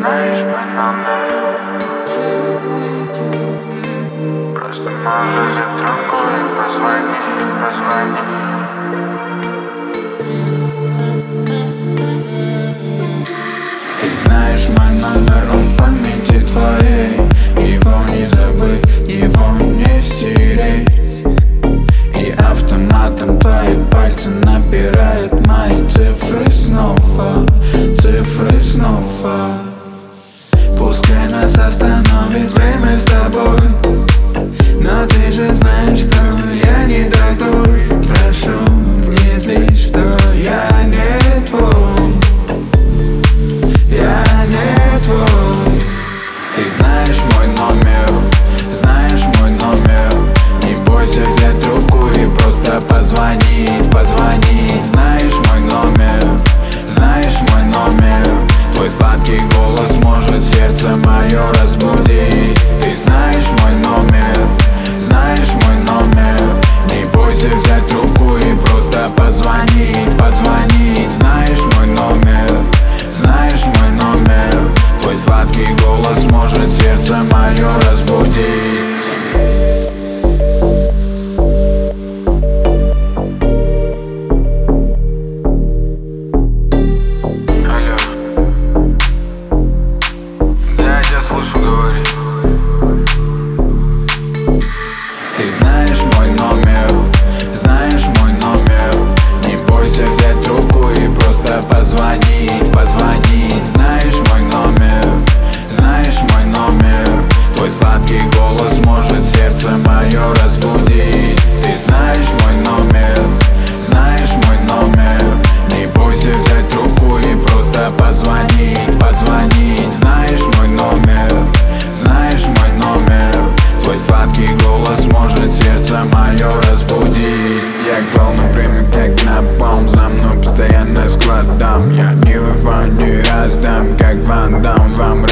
знаешь мой номер. Просто можешь взять трубку и позвони. Ты знаешь мой номер, он в памяти твоей. Его не забыть, его не стереть. И автоматом твои пальцы набирают мои цифры снова. Пускай нас остановит время с тобой, но ты же знаешь, что я не такой. Прошу, не злись, что я не твой. Я не твой. Ты знаешь мой номер, не бойся взять трубку и просто позвони. Знаешь мой номер, твой сладкий голос может сердце мое разбудить. Ты знаешь мой номер, не бойся взять трубку и просто позвони. Знаешь мой номер, твой сладкий голос может сердце мое разбудить. Ты знаешь мой номер, не бойся взять трубку и просто позвони. Знаешь мой номер, твой сладкий голос может сердце мое разбудить. Ты знаешь мой номер, не бойся взять трубку и просто позвони. Знаешь мой номер, твой сладкий голос может сердце мое разбудить. Я к волнам время как напалм, за мной постоянно складом. Я не выфа, не раздам, как Ван Дам. Вам